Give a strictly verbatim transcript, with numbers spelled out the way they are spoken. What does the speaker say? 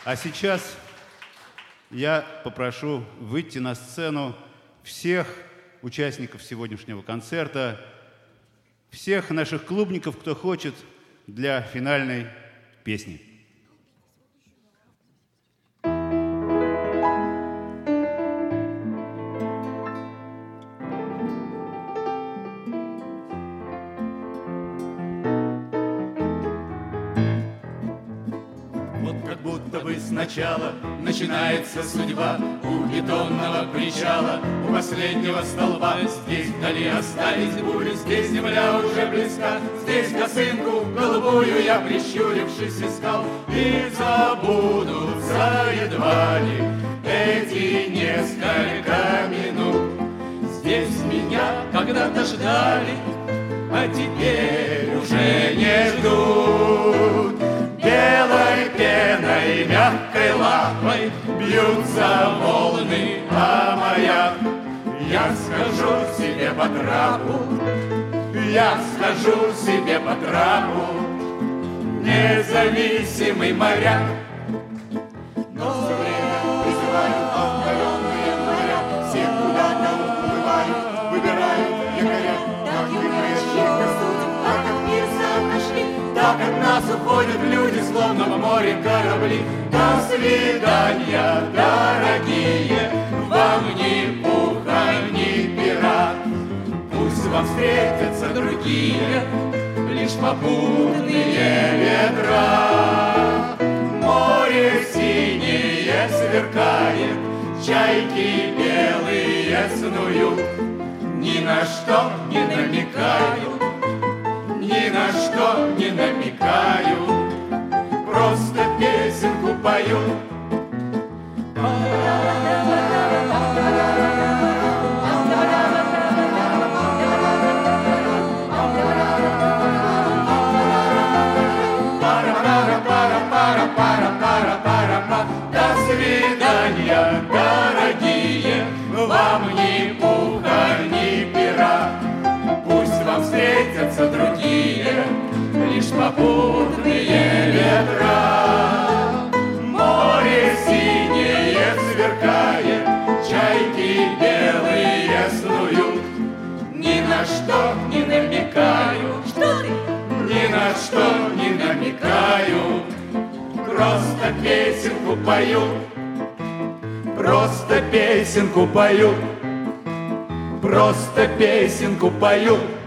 А сейчас я попрошу выйти на сцену всех участников сегодняшнего концерта, всех наших клубников, кто хочет, для финальной песни. Сначала начинается судьба у бетонного причала, у последнего столба. Здесь вдали остались бури, здесь земля уже близка. Здесь косынку голубую я, прищурившись, искал. И забудутся едва ли эти несколько минут. Здесь меня когда-то ждали, а теперь уже не ждут. Белой пеной, мягкой лапой бьются волны, а маяк. Я схожу себе по трапу, я схожу себе по трапу, независимый моряк. Но все время призываю отдаленные моря, все куда-то уплывают, выбирают якоря. Так и мы чьих-то судеб, а как мир сам нашли. Так от нас уходят люди, словно в море корабли. До свидания, дорогие, вам ни пуха, ни пера. Пусть вам встретятся другие, лишь попутные ветра. Море синее сверкает, чайки белые снуют. Ни на что не намекаю, ни на что не намекаю, просто песенку пою. До свидания, дорогие, вам ни пуха, ни пера. Пусть вам встретятся другие, лишь попутные ветра. Море синее сверкает, чайки белые снуют. Ни на что не намекаю, что ты? Ни на что не намекаю, просто песенку пою, просто песенку пою, просто песенку пою.